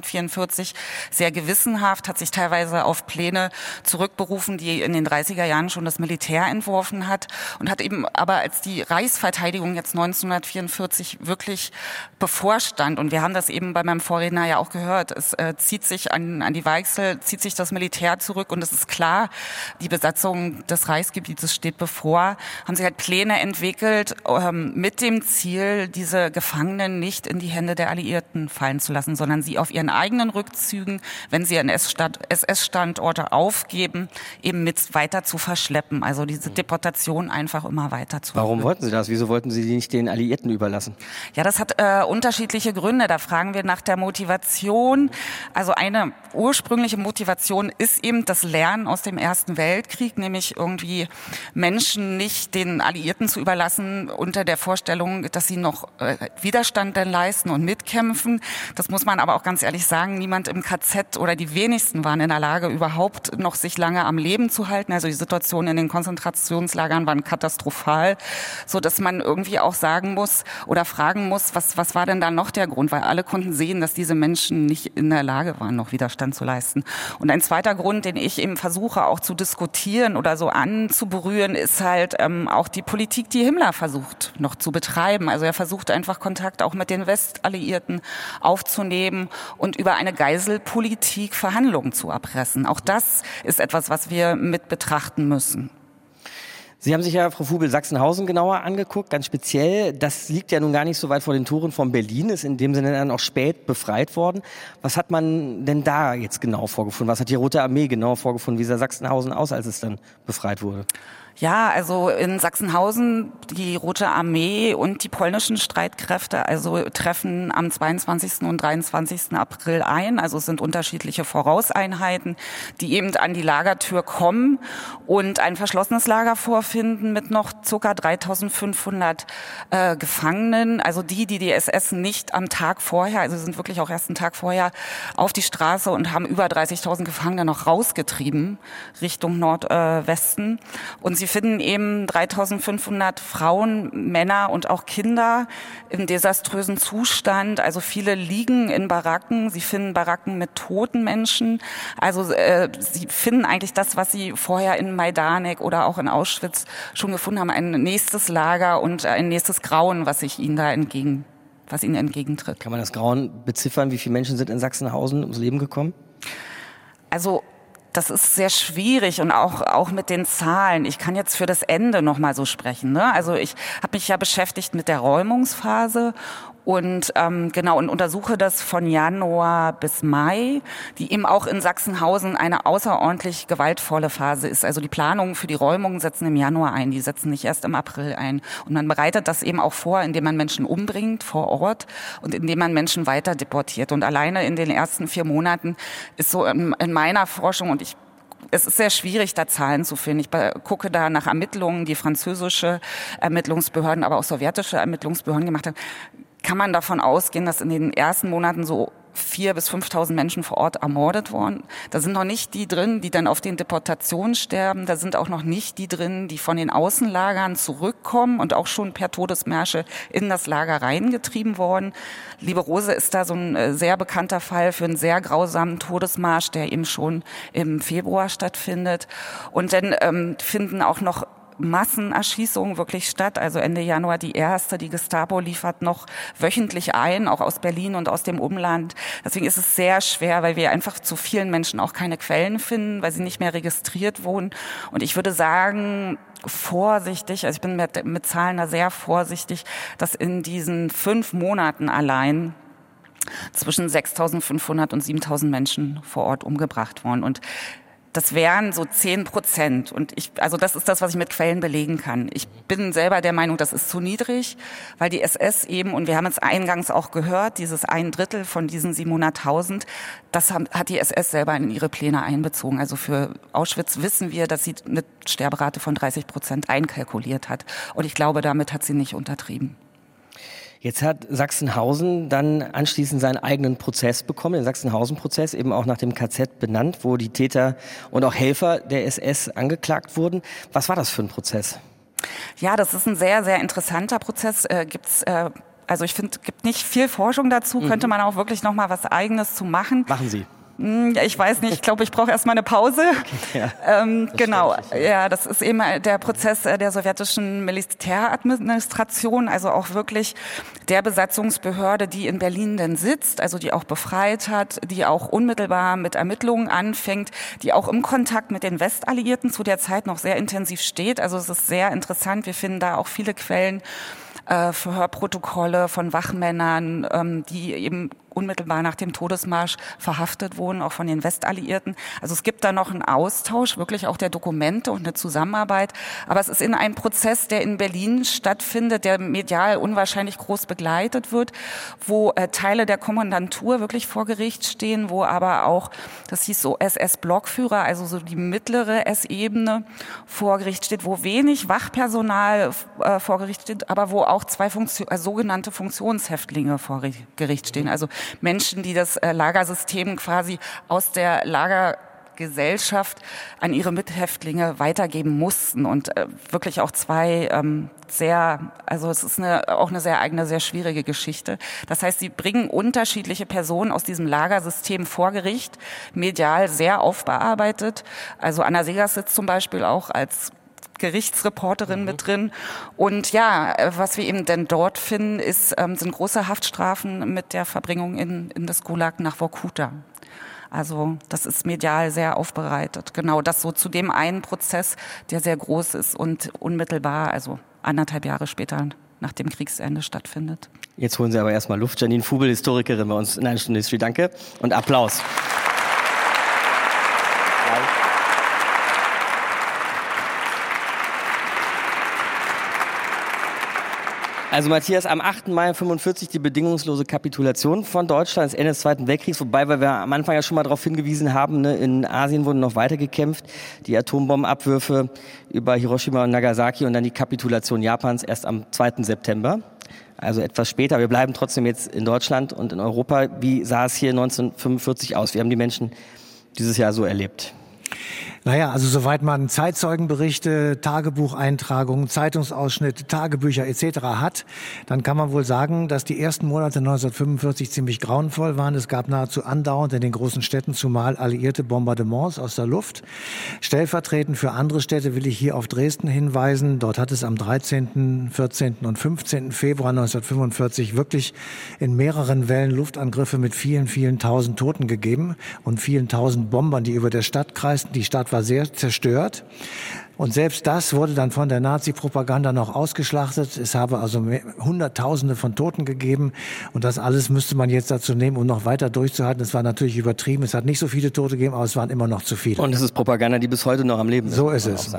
1944 sehr gewissenhaft, hat sich teilweise auf Pläne zurückberufen, die in den 30er Jahren schon das Militär entworfen hat, und hat eben aber, als die Reichsverteidigung jetzt 1944 wirklich bevorstand, und wir haben das eben bei meinem Vorredner ja auch gehört, es zieht sich an die Weichsel, zieht sich das Militär zurück, und es ist klar, die Besatzung des Reichsgebietes steht bevor, haben sie halt Pläne entwickelt, mit dem Ziel, diese Gefangenen nicht in die Hände der Alliierten fallen zu lassen, sondern sie auf ihren eigenen Rückzügen, wenn sie SS-Standorte aufgeben, eben mit weiter zu verschleppen. Also diese Deportation einfach immer weiter zu Warum wollten Sie das? Wieso wollten Sie die nicht den Alliierten überlassen? Ja, das hat unterschiedliche Gründe. Da fragen wir nach der Motivation. Also eine ursprüngliche Motivation ist eben das Lernen aus dem Ersten Weltkrieg, nämlich irgendwie Menschen nicht den Alliierten zu überlassen unter der Vorstellung, dass sie noch Widerstand dann leisten und mitkämpfen. Das muss man aber auch ganz ehrlich sagen, niemand im KZ oder die wenigsten waren in der Lage, überhaupt noch sich lange am Leben zu halten. Also die Situation in den Konzentrationslagern waren katastrophal, so dass man irgendwie auch sagen muss oder fragen muss, was war denn da noch der Grund? Weil alle konnten sehen, dass diese Menschen nicht in der Lage waren, noch Widerstand zu leisten. Und ein zweiter Grund, den ich eben versuche auch zu diskutieren oder so anzuberühren, ist halt auch die Politik, die Himmler versucht noch zu betreiben. Also er versucht einfach Kontakt auch mit den Westalliierten aufzunehmen und über eine Geiselpolitik Verhandlungen zu erpressen. Auch das ist etwas, was wir mit betrachten müssen. Sie haben sich ja, Frau Fubel, Sachsenhausen genauer angeguckt, ganz speziell. Das liegt ja nun gar nicht so weit vor den Toren von Berlin, ist in dem Sinne dann auch spät befreit worden. Was hat man denn da jetzt genau vorgefunden? Was hat die Rote Armee genau vorgefunden? Wie sah Sachsenhausen aus, als es dann befreit wurde? Ja, also in Sachsenhausen die Rote Armee und die polnischen Streitkräfte treffen am 22. und 23. April ein. Also es sind unterschiedliche Vorauseinheiten, die eben an die Lagertür kommen und ein verschlossenes Lager vorfinden mit noch ca. 3.500 Gefangenen. Also die SS nicht am Tag vorher, also sind wirklich auch erst einen Tag vorher auf die Straße und haben über 30.000 Gefangene noch rausgetrieben Richtung Nordwesten. Und sie finden eben 3.500 Frauen, Männer und auch Kinder im desaströsen Zustand. Also viele liegen in Baracken. Sie finden Baracken mit toten Menschen. Also sie finden eigentlich das, was sie vorher in Majdanek oder auch in Auschwitz schon gefunden haben, ein nächstes Lager und ein nächstes Grauen, was ihnen entgegentritt. Kann man das Grauen beziffern? Wie viele Menschen sind in Sachsenhausen ums Leben gekommen? Also das ist sehr schwierig und auch mit den Zahlen. Ich kann jetzt für das Ende noch mal so sprechen. Ne? Also ich habe mich ja beschäftigt mit der Räumungsphase und und untersuche das von Januar bis Mai, die eben auch in Sachsenhausen eine außerordentlich gewaltvolle Phase ist. Also die Planungen für die Räumungen setzen im Januar ein, die setzen nicht erst im April ein. Und man bereitet das eben auch vor, indem man Menschen umbringt vor Ort und indem man Menschen weiter deportiert. Und alleine in den ersten 4 Monaten ist so in meiner Forschung, und es ist sehr schwierig, da Zahlen zu finden. Ich gucke da nach Ermittlungen, die französische Ermittlungsbehörden, aber auch sowjetische Ermittlungsbehörden gemacht haben. Kann man davon ausgehen, dass in den ersten Monaten so 4.000 bis 5.000 Menschen vor Ort ermordet wurden. Da sind noch nicht die drin, die dann auf den Deportationen sterben. Da sind auch noch nicht die drin, die von den Außenlagern zurückkommen und auch schon per Todesmärsche in das Lager reingetrieben worden. Liberose ist da so ein sehr bekannter Fall für einen sehr grausamen Todesmarsch, der eben schon im Februar stattfindet. Und dann finden auch noch Massenerschießungen wirklich statt. Also Ende Januar die erste. Die Gestapo liefert noch wöchentlich ein, auch aus Berlin und aus dem Umland. Deswegen ist es sehr schwer, weil wir einfach zu vielen Menschen auch keine Quellen finden, weil sie nicht mehr registriert wurden. Und ich würde sagen, vorsichtig, also ich bin mit Zahlen da sehr vorsichtig, dass in diesen 5 Monaten allein zwischen 6.500 und 7.000 Menschen vor Ort umgebracht worden. Und das wären so 10%. Und also das ist das, was ich mit Quellen belegen kann. Ich bin selber der Meinung, das ist zu niedrig, weil die SS eben, und wir haben es eingangs auch gehört, dieses 1/3 von diesen 700.000, das hat die SS selber in ihre Pläne einbezogen. Also für Auschwitz wissen wir, dass sie eine Sterberate von 30% einkalkuliert hat. Und ich glaube, damit hat sie nicht untertrieben. Jetzt hat Sachsenhausen dann anschließend seinen eigenen Prozess bekommen, den Sachsenhausen-Prozess, eben auch nach dem KZ benannt, wo die Täter und auch Helfer der SS angeklagt wurden. Was war das für ein Prozess? Ja, das ist ein sehr, sehr interessanter Prozess. Also ich finde, gibt nicht viel Forschung dazu, könnte man auch wirklich noch mal was Eigenes zu machen. Machen Sie. Ich weiß nicht, ich glaube, ich brauche erstmal eine Pause. Okay, ja. Genau, ja, das ist eben der Prozess der sowjetischen Militäradministration, also auch wirklich der Besatzungsbehörde, die in Berlin denn sitzt, also die auch befreit hat, die auch unmittelbar mit Ermittlungen anfängt, die auch im Kontakt mit den Westalliierten zu der Zeit noch sehr intensiv steht. Also es ist sehr interessant, wir finden da auch viele Quellen, Verhörprotokolle von Wachmännern, die eben unmittelbar nach dem Todesmarsch verhaftet wurden, auch von den Westalliierten. Also es gibt da noch einen Austausch, wirklich auch der Dokumente und eine Zusammenarbeit. Aber es ist in einem Prozess, der in Berlin stattfindet, der medial unwahrscheinlich groß begleitet wird, wo Teile der Kommandantur wirklich vor Gericht stehen, wo aber auch, das hieß so SS-Blockführer, also so die mittlere S-Ebene vor Gericht steht, wo wenig Wachpersonal vor Gericht steht, aber wo auch 2 sogenannte Funktionshäftlinge vor Gericht stehen. Also Menschen, die das Lagersystem quasi aus der Lagergesellschaft an ihre Mithäftlinge weitergeben mussten und wirklich auch 2 also es ist auch eine sehr eigene, sehr schwierige Geschichte. Das heißt, sie bringen unterschiedliche Personen aus diesem Lagersystem vor Gericht, medial sehr aufbearbeitet. Also Anna Segers sitzt zum Beispiel auch als Gerichtsreporterin mit drin. Und ja, was wir eben denn dort finden, sind große Haftstrafen mit der Verbringung in das Gulag nach Vorkuta. Also das ist medial sehr aufbereitet. Genau, das so zu dem einen Prozess, der sehr groß ist und unmittelbar, also 1,5 Jahre später nach dem Kriegsende stattfindet. Jetzt holen Sie aber erstmal Luft. Janine Fubel, Historikerin bei uns in 1 Stunde History. Danke und Applaus. Also Matthias, am 8. Mai 1945 die bedingungslose Kapitulation von Deutschland, das Ende des Zweiten Weltkriegs, wobei wir am Anfang ja schon mal darauf hingewiesen haben, ne, in Asien wurden noch weiter gekämpft, die Atombombenabwürfe über Hiroshima und Nagasaki und dann die Kapitulation Japans erst am 2. September, also etwas später. Wir bleiben trotzdem jetzt in Deutschland und in Europa. Wie sah es hier 1945 aus? Wie haben die Menschen dieses Jahr so erlebt? Naja, also soweit man Zeitzeugenberichte, Tagebucheintragungen, Zeitungsausschnitte, Tagebücher etc. hat, dann kann man wohl sagen, dass die ersten Monate 1945 ziemlich grauenvoll waren. Es gab nahezu andauernd in den großen Städten zumal alliierte Bombardements aus der Luft. Stellvertretend für andere Städte will ich hier auf Dresden hinweisen. Dort hat es am 13., 14. und 15. Februar 1945 wirklich in mehreren Wellen Luftangriffe mit vielen, vielen tausend Toten gegeben und vielen tausend Bombern, die über der Stadt kreisten. Die Stadt war sehr zerstört. Und selbst das wurde dann von der Nazi-Propaganda noch ausgeschlachtet. Es habe also Hunderttausende von Toten gegeben. Und das alles müsste man jetzt dazu nehmen, um noch weiter durchzuhalten. Es war natürlich übertrieben. Es hat nicht so viele Tote gegeben, aber es waren immer noch zu viele. Und es ist Propaganda, die bis heute noch am Leben ist. So ist es.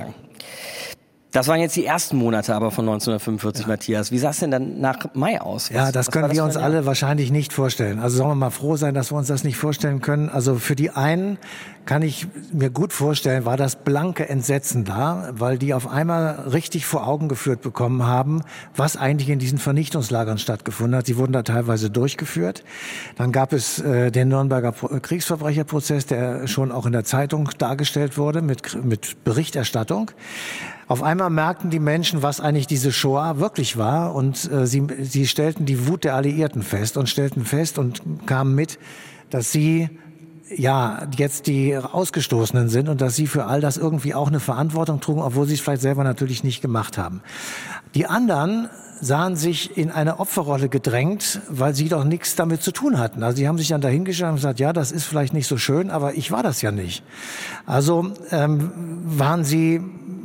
Das waren jetzt die ersten Monate aber von 1945, ja. Matthias. Wie sah es denn dann nach Mai aus? Das können wir uns alle wahrscheinlich nicht vorstellen. Also sollen wir mal froh sein, dass wir uns das nicht vorstellen können. Also für die einen kann ich mir gut vorstellen, war das blanke Entsetzen da, weil die auf einmal richtig vor Augen geführt bekommen haben, was eigentlich in diesen Vernichtungslagern stattgefunden hat. Sie wurden da teilweise durchgeführt. Dann gab es den Nürnberger Kriegsverbrecherprozess, der schon auch in der Zeitung dargestellt wurde mit Berichterstattung. Auf einmal merkten die Menschen, was eigentlich diese Shoah wirklich war, und sie stellten die Wut der Alliierten fest und kamen mit, dass sie jetzt die Ausgestoßenen sind und dass sie für all das irgendwie auch eine Verantwortung trugen, obwohl sie es vielleicht selber natürlich nicht gemacht haben. Die anderen sahen sich in eine Opferrolle gedrängt, weil sie doch nichts damit zu tun hatten. Also die haben sich dann dahingestellt und gesagt, ja, das ist vielleicht nicht so schön, aber ich war das ja nicht. Also waren sie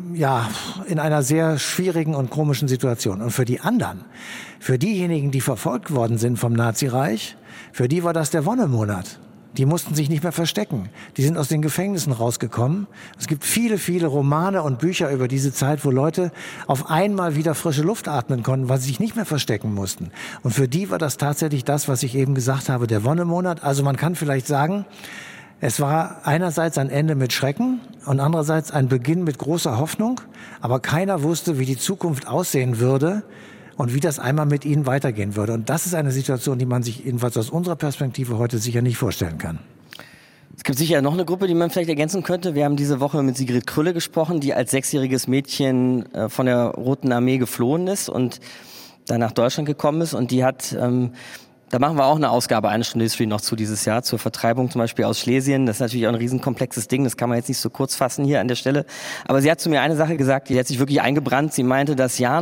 in einer sehr schwierigen und komischen Situation. Und für die anderen, für diejenigen, die verfolgt worden sind vom Nazireich, für die war das der Wonnemonat. Die mussten sich nicht mehr verstecken. Die sind aus den Gefängnissen rausgekommen. Es gibt viele, viele Romane und Bücher über diese Zeit, wo Leute auf einmal wieder frische Luft atmen konnten, weil sie sich nicht mehr verstecken mussten. Und für die war das tatsächlich das, was ich eben gesagt habe, der Wonnemonat. Also man kann vielleicht sagen, es war einerseits ein Ende mit Schrecken und andererseits ein Beginn mit großer Hoffnung. Aber keiner wusste, wie die Zukunft aussehen würde und wie das einmal mit ihnen weitergehen würde. Und das ist eine Situation, die man sich jedenfalls aus unserer Perspektive heute sicher nicht vorstellen kann. Es gibt sicher noch eine Gruppe, die man vielleicht ergänzen könnte. Wir haben diese Woche mit Sigrid Krülle gesprochen, die als 6-jähriges Mädchen von der Roten Armee geflohen ist und dann nach Deutschland gekommen ist. Und die hat, da machen wir auch eine Ausgabe, eine Stunde History noch zu dieses Jahr, zur Vertreibung zum Beispiel aus Schlesien. Das ist natürlich auch ein riesenkomplexes Ding, das kann man jetzt nicht so kurz fassen hier an der Stelle. Aber sie hat zu mir eine Sache gesagt, die hat sich wirklich eingebrannt. Sie meinte, das Jahr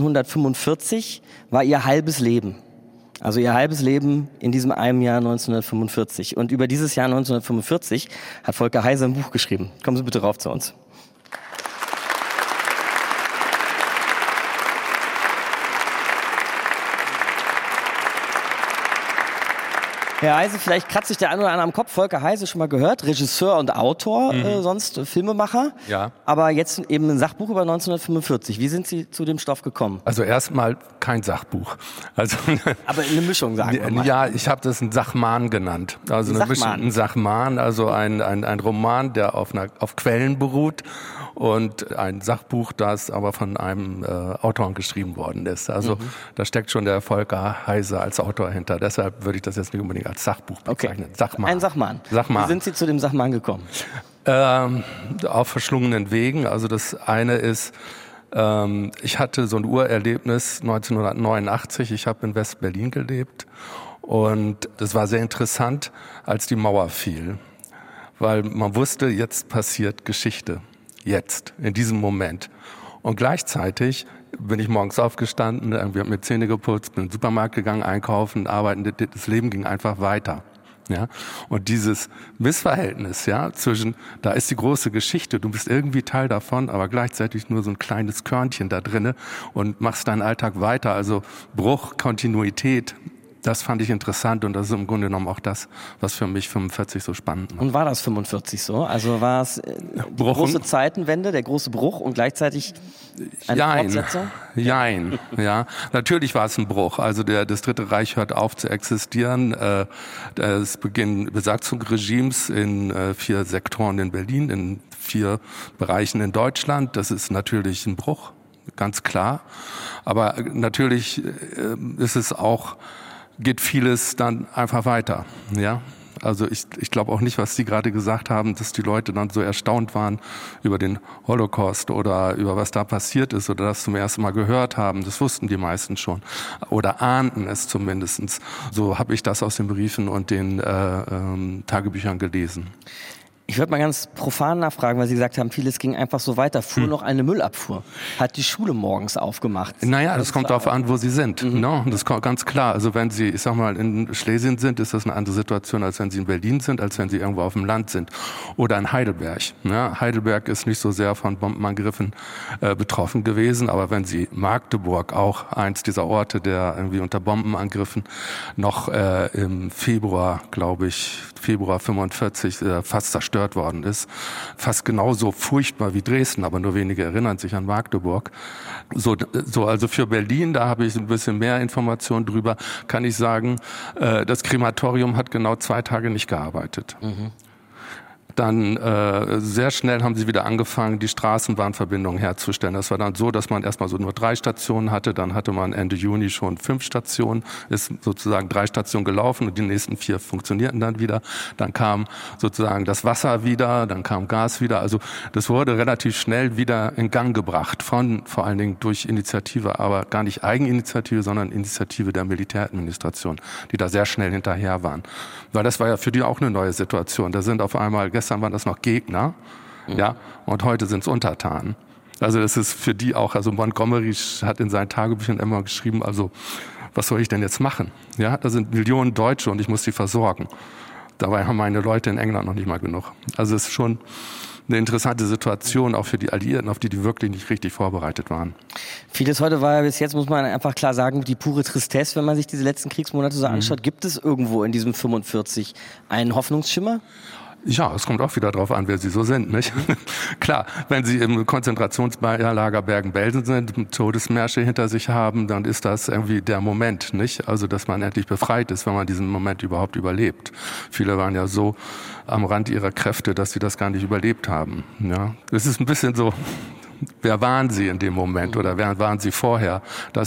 1945 war ihr halbes Leben. Also ihr halbes Leben in diesem einen Jahr 1945. Und über dieses Jahr 1945 hat Volker Heise ein Buch geschrieben. Kommen Sie bitte rauf zu uns. Herr Heise, vielleicht kratzt sich der eine oder andere am Kopf. Volker Heise, schon mal gehört, Regisseur und Autor, sonst Filmemacher. Ja. Aber jetzt eben ein Sachbuch über 1945. Wie sind Sie zu dem Stoff gekommen? Also erstmal kein Sachbuch. Also aber eine Mischung, sagen wir mal. Ja, ich habe das ein Sachman genannt. Also eine Mischung, ein Sachman, also ein Roman, der auf Quellen beruht, und ein Sachbuch, das aber von einem Autor geschrieben worden ist. Also da steckt schon der Volker Heise als Autor hinter. Deshalb würde ich das jetzt nicht unbedingt als Sachbuch bezeichnen. Okay. Sachman. Ein Sachman. Wie sind Sie zu dem Sachman gekommen? Auf verschlungenen Wegen. Also das eine ist, ich hatte so ein Urerlebnis 1989. Ich habe in West-Berlin gelebt und das war sehr interessant, als die Mauer fiel. Weil man wusste, jetzt passiert Geschichte. Jetzt, in diesem Moment. Und gleichzeitig bin ich morgens aufgestanden, irgendwie habe mir Zähne geputzt, bin in den Supermarkt gegangen, einkaufen, arbeiten, das Leben ging einfach weiter. Ja? Und dieses Missverhältnis, ja, zwischen, da ist die große Geschichte, du bist irgendwie Teil davon, aber gleichzeitig nur so ein kleines Körnchen da drinne und machst deinen Alltag weiter, also Bruch, Kontinuität, Das fand ich interessant und das ist im Grunde genommen auch das, was für mich 45 so spannend macht. Und war das 45 so? Also war es die große Zeitenwende, der große Bruch und gleichzeitig eine Fortsetzung? Jein, ja. Natürlich war es ein Bruch. Also das Dritte Reich hört auf zu existieren. Es beginnt Besatzungsregimes in 4 Sektoren in Berlin, in 4 Bereichen in Deutschland. Das ist natürlich ein Bruch, ganz klar. Aber natürlich ist es auch, geht vieles dann einfach weiter, ja. Also ich glaube auch nicht, was Sie gerade gesagt haben, dass die Leute dann so erstaunt waren über den Holocaust oder über was da passiert ist oder das zum ersten Mal gehört haben. Das wussten die meisten schon oder ahnten es zumindest. So habe ich das aus den Briefen und den Tagebüchern gelesen. Ich würde mal ganz profan nachfragen, weil Sie gesagt haben, vieles ging einfach so weiter. Fuhr noch eine Müllabfuhr? Hat die Schule morgens aufgemacht? Naja, das kommt darauf an, wo Sie sind. No, das kommt ganz klar. Also wenn Sie, ich sag mal, in Schlesien sind, ist das eine andere Situation, als wenn Sie in Berlin sind, als wenn Sie irgendwo auf dem Land sind. Oder in Heidelberg. Ja, Heidelberg ist nicht so sehr von Bombenangriffen betroffen gewesen, aber wenn Sie Magdeburg, auch eins dieser Orte, der irgendwie unter Bombenangriffen noch im Februar, glaube ich, Februar 45 fast zerstört worden ist. Fast genauso furchtbar wie Dresden, aber nur wenige erinnern sich an Magdeburg. So, also für Berlin, da habe ich ein bisschen mehr Informationen drüber, kann ich sagen, das Krematorium hat genau 2 Tage nicht gearbeitet. Dann sehr schnell haben sie wieder angefangen, die Straßenbahnverbindung herzustellen. Das war dann so, dass man erstmal so nur 3 Stationen hatte. Dann hatte man Ende Juni schon 5 Stationen, ist sozusagen 3 Stationen gelaufen und die nächsten 4 funktionierten dann wieder. Dann kam sozusagen das Wasser wieder, dann kam Gas wieder. Also das wurde relativ schnell wieder in Gang gebracht, vor allen Dingen durch Initiative, aber gar nicht Eigeninitiative, sondern Initiative der Militäradministration, die da sehr schnell hinterher waren. Weil das war ja für die auch eine neue Situation. Da sind auf einmal, gestern waren das noch Gegner, ja, und heute sind es Untertanen. Also das ist für die auch, also Montgomery hat in seinen Tagebüchern immer geschrieben, also was soll ich denn jetzt machen? Ja, da sind Millionen Deutsche und ich muss die versorgen. Dabei haben meine Leute in England noch nicht mal genug. Also es ist schon eine interessante Situation, auch für die Alliierten, auf die wirklich nicht richtig vorbereitet waren. Vieles heute war ja bis jetzt, muss man einfach klar sagen, die pure Tristesse, wenn man sich diese letzten Kriegsmonate so anschaut. Gibt es irgendwo in diesem 45 einen Hoffnungsschimmer? Ja, es kommt auch wieder drauf an, wer Sie so sind, nicht? Klar, wenn Sie im Konzentrationslager Bergen-Belsen sind, Todesmärsche hinter sich haben, dann ist das irgendwie der Moment, nicht? Also, dass man endlich befreit ist, wenn man diesen Moment überhaupt überlebt. Viele waren ja so am Rand ihrer Kräfte, dass sie das gar nicht überlebt haben, ja. Es ist ein bisschen so, wer waren Sie in dem Moment oder wer waren Sie vorher?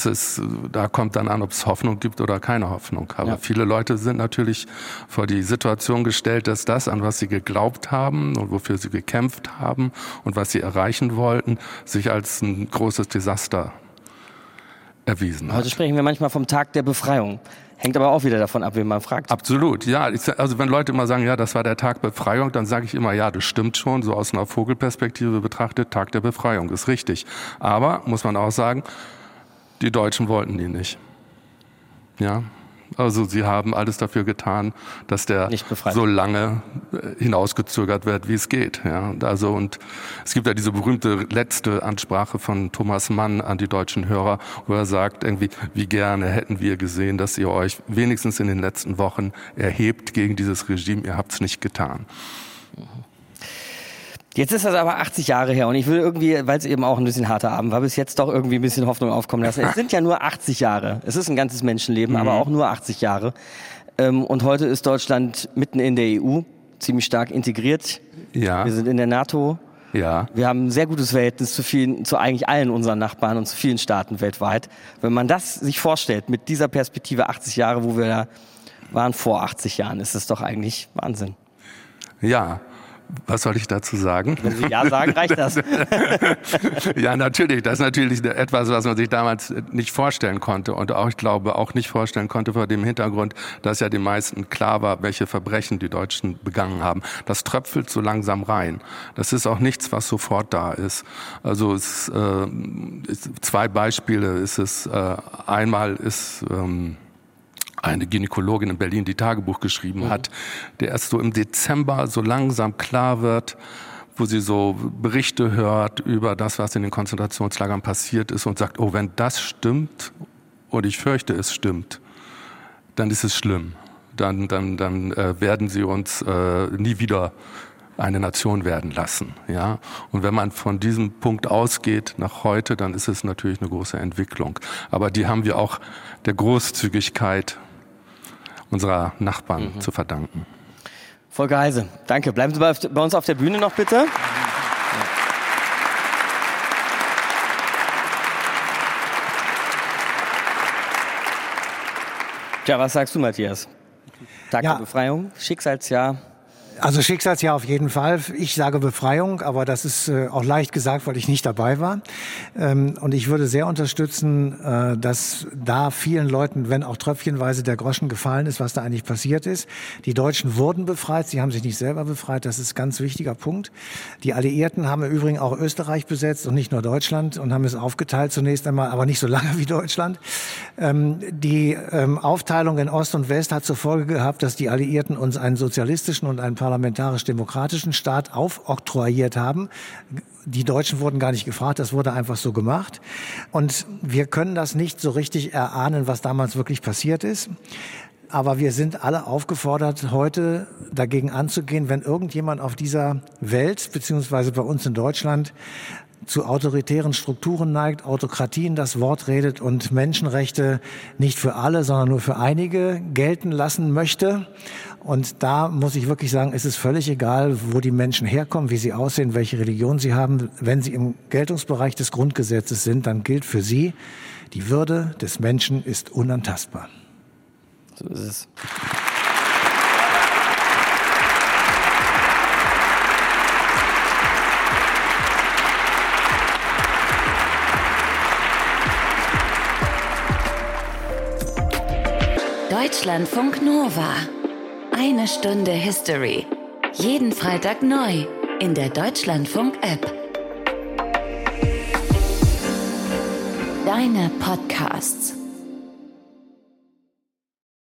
Da kommt dann an, ob es Hoffnung gibt oder keine Hoffnung. Aber viele Leute sind natürlich vor die Situation gestellt, dass das, an was sie geglaubt haben und wofür sie gekämpft haben und was sie erreichen wollten, sich als ein großes Desaster erwiesen hat. Heute sprechen wir manchmal vom Tag der Befreiung. Hängt aber auch wieder davon ab, wen man fragt. Absolut, ja. Also wenn Leute immer sagen, ja, das war der Tag Befreiung, dann sage ich immer, ja, das stimmt schon, so aus einer Vogelperspektive betrachtet, Tag der Befreiung ist richtig. Aber, muss man auch sagen, die Deutschen wollten die nicht. Ja. Also sie haben alles dafür getan, dass der so lange hinausgezögert wird, wie es geht. Ja, also und es gibt ja diese berühmte letzte Ansprache von Thomas Mann an die deutschen Hörer, wo er sagt irgendwie, wie gerne hätten wir gesehen, dass ihr euch wenigstens in den letzten Wochen erhebt gegen dieses Regime. Ihr habt es nicht getan. Jetzt ist das aber 80 Jahre her und ich will irgendwie, weil es eben auch ein bisschen harter Abend war, bis jetzt doch irgendwie ein bisschen Hoffnung aufkommen lassen. Es sind ja nur 80 Jahre. Es ist ein ganzes Menschenleben, aber auch nur 80 Jahre. Und heute ist Deutschland mitten in der EU, ziemlich stark integriert. Ja. Wir sind in der NATO. Ja. Wir haben ein sehr gutes Verhältnis zu eigentlich allen unseren Nachbarn und zu vielen Staaten weltweit. Wenn man das sich vorstellt, mit dieser Perspektive 80 Jahre, wo wir da waren vor 80 Jahren, ist das doch eigentlich Wahnsinn. Ja. Was soll ich dazu sagen? Wenn Sie ja sagen, reicht das. Ja, natürlich. Das ist natürlich etwas, was man sich damals nicht vorstellen konnte und auch, ich glaube, auch nicht vorstellen konnte vor dem Hintergrund, dass ja den meisten klar war, welche Verbrechen die Deutschen begangen haben. Das tröpfelt so langsam rein. Das ist auch nichts, was sofort da ist. Also es 2 Beispiele ist es. Einmal ist eine Gynäkologin in Berlin, die Tagebuch geschrieben hat, der erst so im Dezember so langsam klar wird, wo sie so Berichte hört über das, was in den Konzentrationslagern passiert ist und sagt, oh, wenn das stimmt, und ich fürchte, es stimmt, dann ist es schlimm. Dann werden sie uns nie wieder eine Nation werden lassen. Ja? Und wenn man von diesem Punkt ausgeht nach heute, dann ist es natürlich eine große Entwicklung. Aber die haben wir auch der Großzügigkeit unserer Nachbarn zu verdanken. Volker Heise, danke. Bleiben Sie bei uns auf der Bühne noch bitte. Tja, was sagst du, Matthias? Tag der Befreiung, Schicksalsjahr. Also Schicksalsjahr auf jeden Fall. Ich sage Befreiung, aber das ist auch leicht gesagt, weil ich nicht dabei war. Und ich würde sehr unterstützen, dass da vielen Leuten, wenn auch tröpfchenweise, der Groschen gefallen ist, was da eigentlich passiert ist. Die Deutschen wurden befreit, sie haben sich nicht selber befreit, das ist ein ganz wichtiger Punkt. Die Alliierten haben im Übrigen auch Österreich besetzt und nicht nur Deutschland und haben es aufgeteilt zunächst einmal, aber nicht so lange wie Deutschland. Die Aufteilung in Ost und West hat zur Folge gehabt, dass die Alliierten uns einen sozialistischen und einen parlamentarisch-demokratischen Staat aufoktroyiert haben. Die Deutschen wurden gar nicht gefragt, das wurde einfach so gemacht. Und wir können das nicht so richtig erahnen, was damals wirklich passiert ist. Aber wir sind alle aufgefordert, heute dagegen anzugehen, wenn irgendjemand auf dieser Welt, beziehungsweise bei uns in Deutschland, zu autoritären Strukturen neigt, Autokratien das Wort redet und Menschenrechte nicht für alle, sondern nur für einige gelten lassen möchte. Und da muss ich wirklich sagen, es ist völlig egal, wo die Menschen herkommen, wie sie aussehen, welche Religion sie haben. Wenn sie im Geltungsbereich des Grundgesetzes sind, dann gilt für sie, die Würde des Menschen ist unantastbar. So ist es. Deutschlandfunk Nova. Eine Stunde History. Jeden Freitag neu in der Deutschlandfunk-App. Deine Podcasts.